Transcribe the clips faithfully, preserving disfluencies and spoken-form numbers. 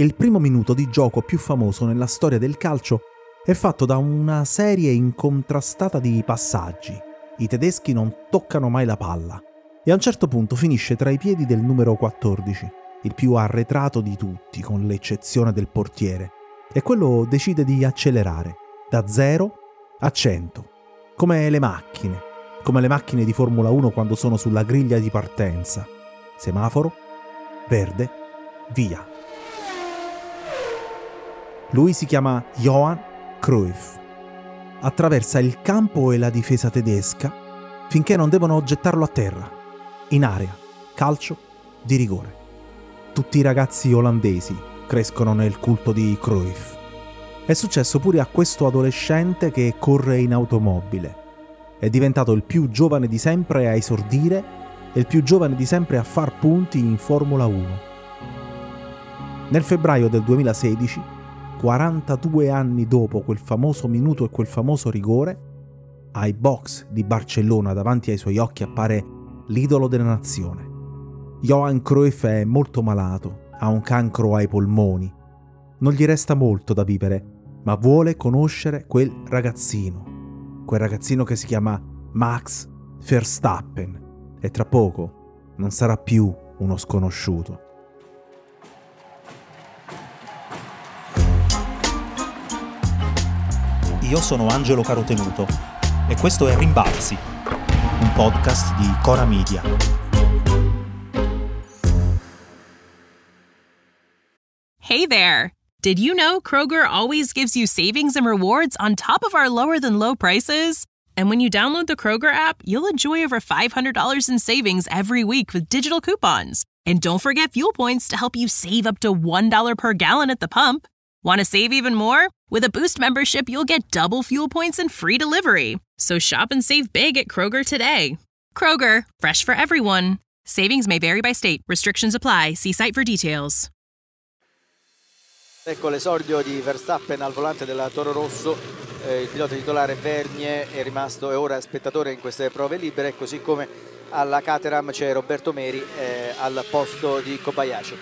Il primo minuto di gioco più famoso nella storia del calcio è fatto da una serie incontrastata di passaggi. I tedeschi non toccano mai la palla e a un certo punto finisce tra i piedi del numero quattordici, il più arretrato di tutti, con l'eccezione del portiere, e quello decide di accelerare da zero a cento, come le macchine, come le macchine di Formula uno quando sono sulla griglia di partenza. Semaforo, verde, via. Lui si chiama Johan Cruyff. Attraversa il campo e la difesa tedesca finché non devono gettarlo a terra, in area, calcio di rigore. Tutti i ragazzi olandesi crescono nel culto di Cruyff. È successo pure a questo adolescente che corre in automobile. È diventato il più giovane di sempre a esordire e il più giovane di sempre a far punti in Formula uno. Nel febbraio del duemilasedici, quarantadue anni dopo quel famoso minuto e quel famoso rigore, ai box di Barcellona davanti ai suoi occhi appare l'idolo della nazione. Johan Cruyff è molto malato, ha un cancro ai polmoni. Non gli resta molto da vivere, ma vuole conoscere quel ragazzino. Quel ragazzino che si chiama Max Verstappen e tra poco non sarà più uno sconosciuto. Io sono Angelo Carotenuto e questo è Rimbalzi, un podcast di Cora Media. Hey there! Did you know Kroger always gives you savings and rewards on top of our lower-than-low prices? And when you download the Kroger app, you'll enjoy over five hundred dollars in savings every week with digital coupons. And don't forget fuel points to help you save up to one dollar per gallon at the pump. Want to save even more? With a Boost membership, you'll get double fuel points and free delivery. So shop and save big at Kroger today. Kroger, fresh for everyone. Savings may vary by state. Restrictions apply. See site for details. Ecco l'esordio di Verstappen al volante della Toro Rosso. Eh, il pilota titolare Vergne è rimasto e ora spettatore in queste prove libere, così come alla Caterham c'è Roberto Meri eh, al posto di Kobayashi.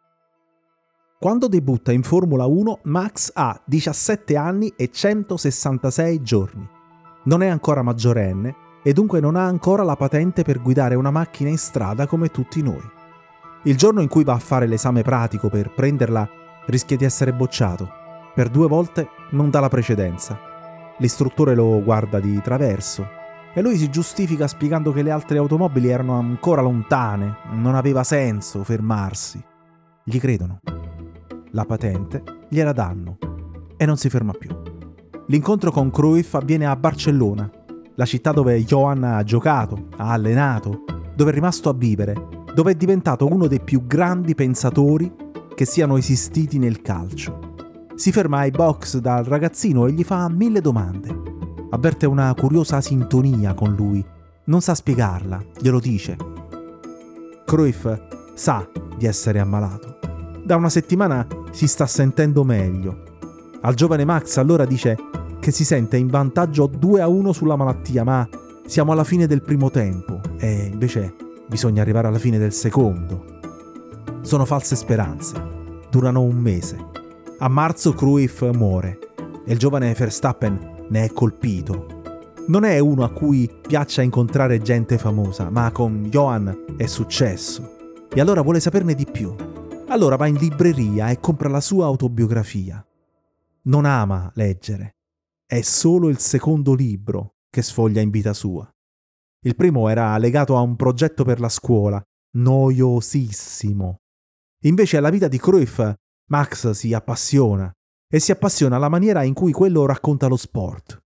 Quando debutta in Formula uno, Max ha diciassette anni e centosessantasei giorni. Non è ancora maggiorenne e dunque non ha ancora la patente per guidare una macchina in strada come tutti noi. Il giorno in cui va a fare l'esame pratico per prenderla rischia di essere bocciato. Per due volte non dà la precedenza. L'istruttore lo guarda di traverso e lui si giustifica spiegando che le altre automobili erano ancora lontane, non aveva senso fermarsi. Gli credono. La patente gliela danno e non si ferma più. L'incontro con Cruyff avviene a Barcellona, la città dove Johan ha giocato, ha allenato, dove è rimasto a vivere, dove è diventato uno dei più grandi pensatori che siano esistiti nel calcio. Si ferma ai box dal ragazzino e gli fa mille domande. Avverte una curiosa sintonia con lui, non sa spiegarla, glielo dice. Cruyff sa di essere ammalato. Da una settimana si sta sentendo meglio. Al giovane Max allora dice che si sente in vantaggio due a uno sulla malattia, ma siamo alla fine del primo tempo e invece bisogna arrivare alla fine del secondo. Sono false speranze. Durano un mese. A marzo Cruyff muore e il giovane Verstappen ne è colpito. Non è uno a cui piaccia incontrare gente famosa, ma con Johan è successo. E allora vuole saperne di più. Allora va in libreria e compra la sua autobiografia. Non ama leggere. È solo il secondo libro che sfoglia in vita sua. Il primo era legato a un progetto per la scuola, noiosissimo. Invece alla vita di Cruyff, Max si appassiona e si appassiona alla maniera in cui quello racconta lo sport.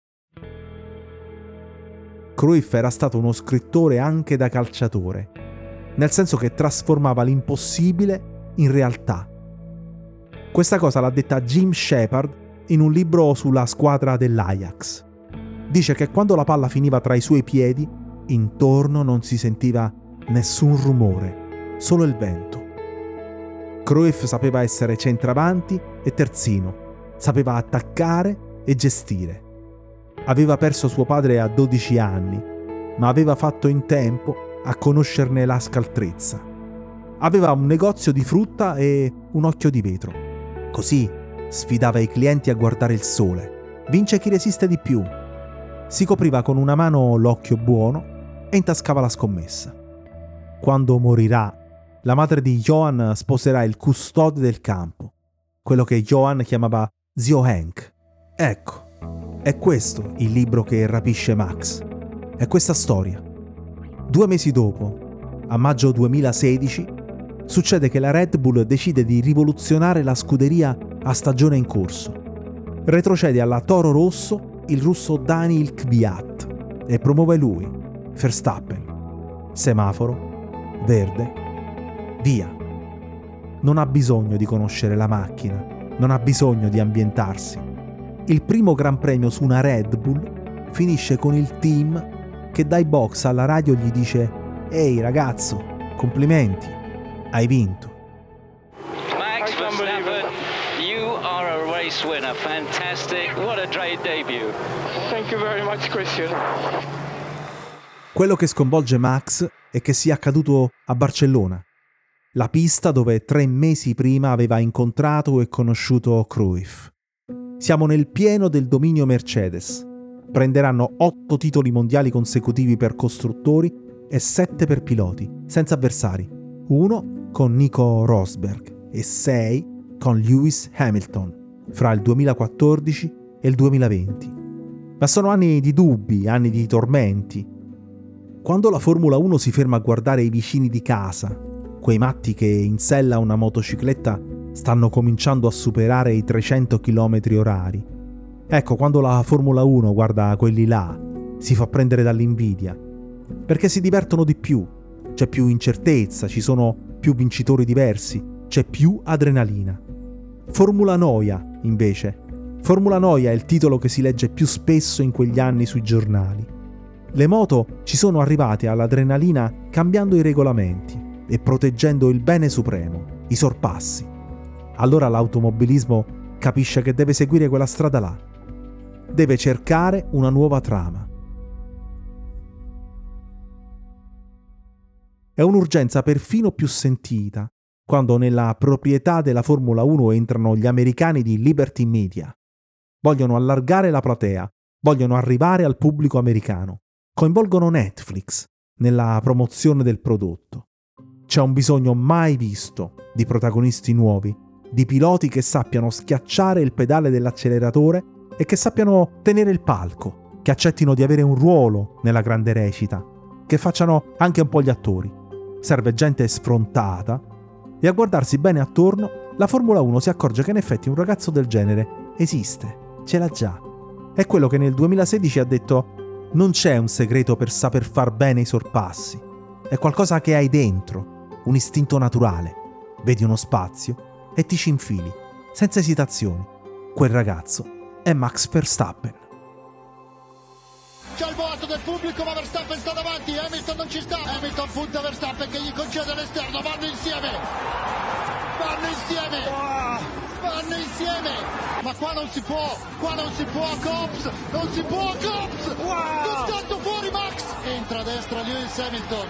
Cruyff era stato uno scrittore anche da calciatore, nel senso che trasformava l'impossibile in realtà. Questa cosa l'ha detta Jim Shepard in un libro sulla squadra dell'Ajax. Dice che quando la palla finiva tra i suoi piedi, intorno non si sentiva nessun rumore, solo il vento. Cruyff sapeva essere centravanti e terzino, sapeva attaccare e gestire. Aveva perso suo padre a dodici anni, ma aveva fatto in tempo a conoscerne la scaltrezza. Aveva un negozio di frutta e un occhio di vetro. Così sfidava i clienti a guardare il sole. Vince chi resiste di più. Si copriva con una mano l'occhio buono e intascava la scommessa. Quando morirà, la madre di Johan sposerà il custode del campo, quello che Johan chiamava zio Hank. Ecco, è questo il libro che rapisce Max. È questa storia. Due mesi dopo, a maggio duemilasedici, succede che la Red Bull decide di rivoluzionare la scuderia a stagione in corso. Retrocede alla Toro Rosso il russo Daniil Kvyat e promuove lui, Verstappen. Semaforo, verde, via. Non ha bisogno di conoscere la macchina, non ha bisogno di ambientarsi. Il primo Gran Premio su una Red Bull finisce con il team che dai box alla radio gli dice: «Ehi ragazzo, complimenti, hai vinto». Max Verstappen, you are a race winner. Fantastic. What a great debut. Thank you very much, Christian. Quello che sconvolge Max è che sia accaduto a Barcellona, la pista dove tre mesi prima aveva incontrato e conosciuto Cruyff. Siamo nel pieno del dominio Mercedes. Prenderanno otto titoli mondiali consecutivi per costruttori e sette per piloti, senza avversari. Uno con Nico Rosberg e sei con Lewis Hamilton, fra il duemilaquattordici e il duemilaventi. Ma sono anni di dubbi, anni di tormenti. Quando la Formula uno si ferma a guardare i vicini di casa, quei matti che in sella a una motocicletta stanno cominciando a superare i trecento chilometri orari. Ecco, quando la Formula uno guarda quelli là, si fa prendere dall'invidia, perché si divertono di più, c'è più incertezza, ci sono più vincitori diversi, c'è più adrenalina. Formula Noia, invece. Formula Noia è il titolo che si legge più spesso in quegli anni sui giornali. Le moto ci sono arrivate all'adrenalina cambiando i regolamenti e proteggendo il bene supremo, i sorpassi. Allora l'automobilismo capisce che deve seguire quella strada là. Deve cercare una nuova trama. È un'urgenza perfino più sentita quando nella proprietà della Formula uno entrano gli americani di Liberty Media. Vogliono allargare la platea, vogliono arrivare al pubblico americano. Coinvolgono Netflix nella promozione del prodotto. C'è un bisogno mai visto di protagonisti nuovi, di piloti che sappiano schiacciare il pedale dell'acceleratore e che sappiano tenere il palco, che accettino di avere un ruolo nella grande recita, che facciano anche un po' gli attori. Serve gente sfrontata e a guardarsi bene attorno la Formula uno si accorge che in effetti un ragazzo del genere esiste, ce l'ha già. È quello che nel duemilasedici ha detto: non c'è un segreto per saper far bene i sorpassi, è qualcosa che hai dentro, un istinto naturale. Vedi uno spazio e ti ci infili, senza esitazioni. Quel ragazzo è Max Verstappen. C'è il voto del pubblico, ma Verstappen sta davanti, Hamilton non ci sta. Hamilton punta Verstappen che gli concede l'esterno, vanno insieme. Vanno insieme. Vanno insieme. Ma qua non si può, qua non si può a Cops, non si può a Cops. Wow. Tanto fuori Max. Entra a destra Lewis Hamilton.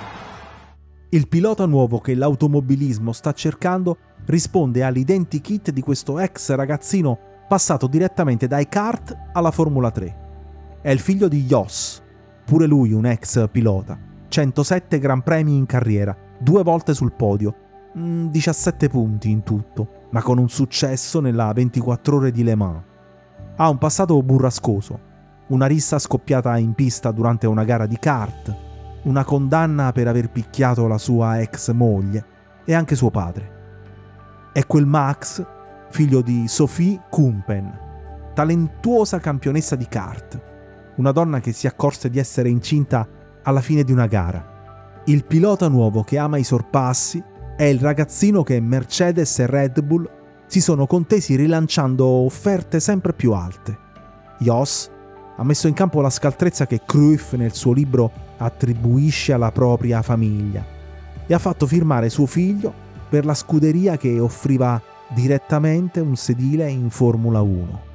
Il pilota nuovo che l'automobilismo sta cercando risponde all'identikit di questo ex ragazzino passato direttamente dai kart alla Formula tre. È il figlio di Jos, pure lui un ex pilota. centosette Gran Premi in carriera, due volte sul podio, mm, diciassette punti in tutto, ma con un successo nella ventiquattro ore di Le Mans. Ha un passato burrascoso, una rissa scoppiata in pista durante una gara di kart, una condanna per aver picchiato la sua ex moglie e anche suo padre. È quel Max, figlio di Sophie Kumpen, talentuosa campionessa di kart, una donna che si accorse di essere incinta alla fine di una gara. Il pilota nuovo che ama i sorpassi è il ragazzino che Mercedes e Red Bull si sono contesi rilanciando offerte sempre più alte. Jos ha messo in campo la scaltrezza che Cruyff nel suo libro attribuisce alla propria famiglia e ha fatto firmare suo figlio per la scuderia che offriva direttamente un sedile in Formula uno.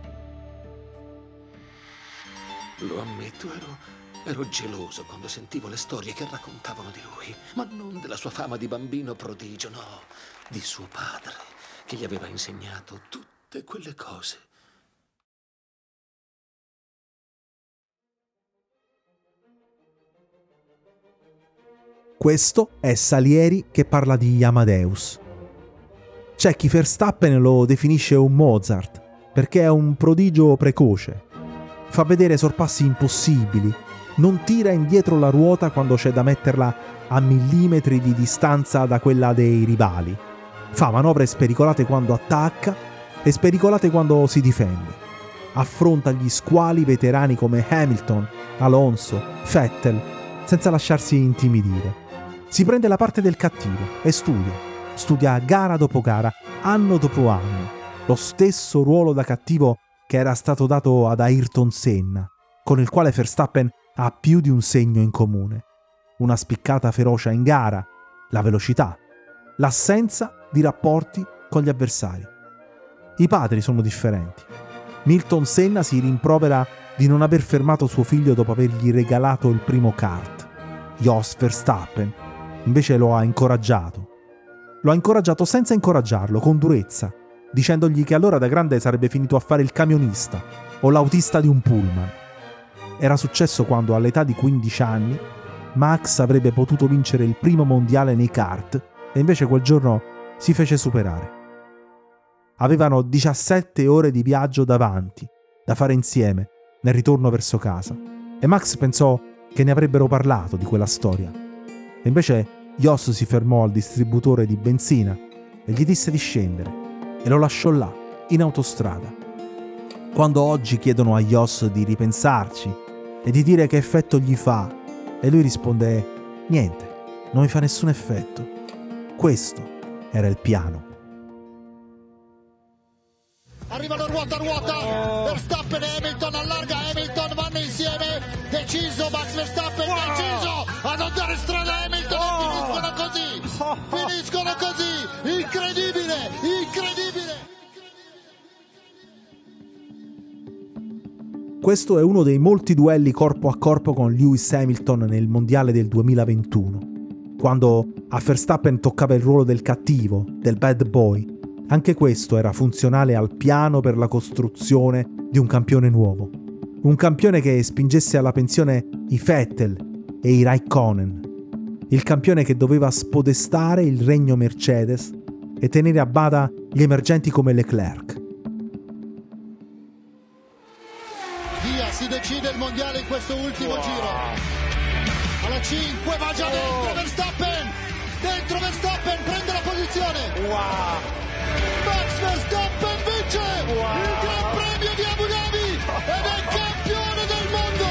Lo ammetto, ero, ero geloso quando sentivo le storie che raccontavano di lui, ma non della sua fama di bambino prodigio, no, di suo padre. che gli aveva insegnato tutte quelle cose. Questo è Salieri che parla di Amadeus. C'è chi Verstappen lo definisce un Mozart, perché è un prodigio precoce. Fa vedere sorpassi impossibili, non tira indietro la ruota quando c'è da metterla a millimetri di distanza da quella dei rivali. Fa manovre spericolate quando attacca e spericolate quando si difende. Affronta gli squali veterani come Hamilton, Alonso, Vettel, senza lasciarsi intimidire. Si prende la parte del cattivo e studia, studia gara dopo gara, anno dopo anno, lo stesso ruolo da cattivo che era stato dato ad Ayrton Senna, con il quale Verstappen ha più di un segno in comune. Una spiccata ferocia in gara, la velocità, l'assenza di rapporti con gli avversari. I padri sono differenti. Milton Senna si rimprovera di non aver fermato suo figlio dopo avergli regalato il primo kart. Jos Verstappen invece lo ha incoraggiato. Lo ha incoraggiato senza incoraggiarlo, con durezza, dicendogli che allora da grande sarebbe finito a fare il camionista o l'autista di un pullman. Era successo quando all'età di quindici anni Max avrebbe potuto vincere il primo mondiale nei kart e invece quel giorno si fece superare. Avevano diciassette ore di viaggio davanti, da fare insieme, nel ritorno verso casa, e Max pensò che ne avrebbero parlato di quella storia. E invece Jos si fermò al distributore di benzina e gli disse di scendere e lo lasciò là, in autostrada. Quando oggi chiedono a Jos di ripensarci e di dire che effetto gli fa, e lui risponde: niente, non mi fa nessun effetto. Questo era il piano. Arrivano ruota a ruota, oh. Verstappen e Hamilton, allarga Hamilton, vanno insieme, deciso Max Verstappen, wow. deciso a non dare strada a Hamilton, oh. e finiscono così, oh. finiscono così, incredibile, incredibile. Questo è uno dei molti duelli corpo a corpo con Lewis Hamilton nel mondiale del duemilaventuno, quando a Verstappen toccava il ruolo del cattivo, del bad boy. Anche questo era funzionale al piano per la costruzione di un campione nuovo. Un campione che spingesse alla pensione i Vettel e i Raikkonen. Il campione che doveva spodestare il regno Mercedes e tenere a bada gli emergenti come Leclerc. Via, si decide il mondiale in questo ultimo wow. giro. Alla cinque va già dentro Verstappen. Dentro Verstappen, prende la posizione. Wow. Max Verstappen vince wow. il Gran Premio di Abu Dhabi ed è campione del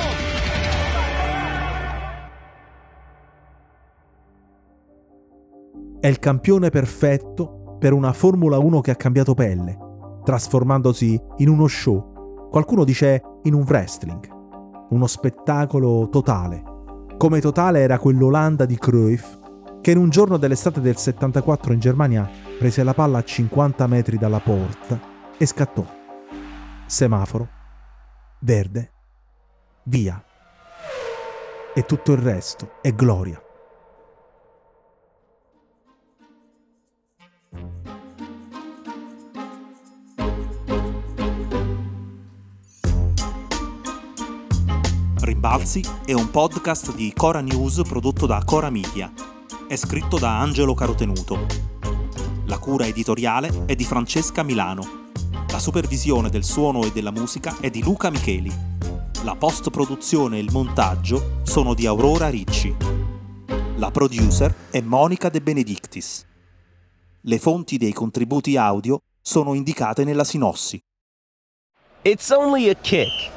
mondo. È il campione perfetto per una Formula uno che ha cambiato pelle, trasformandosi in uno show, qualcuno dice in un wrestling, uno spettacolo totale. Come totale era quell'Olanda di Cruyff, che in un giorno dell'estate del settantaquattro in Germania prese la palla a cinquanta metri dalla porta e scattò. Semaforo, verde, via. E tutto il resto è gloria. Rimbalzi è un podcast di Cora News prodotto da Cora Media. È scritto da Angelo Carotenuto. La cura editoriale è di Francesca Milano. La supervisione del suono e della musica è di Luca Micheli. La post-produzione e il montaggio sono di Aurora Ricci. La producer è Monica De Benedictis. Le fonti dei contributi audio sono indicate nella sinossi. It's only a kick.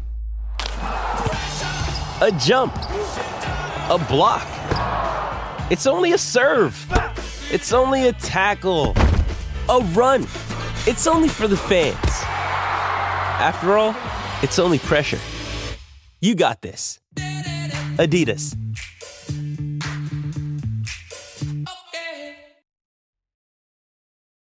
A jump. A block. It's only a serve. It's only a tackle. A run. It's only for the fans. After all, it's only pressure. You got this. Adidas.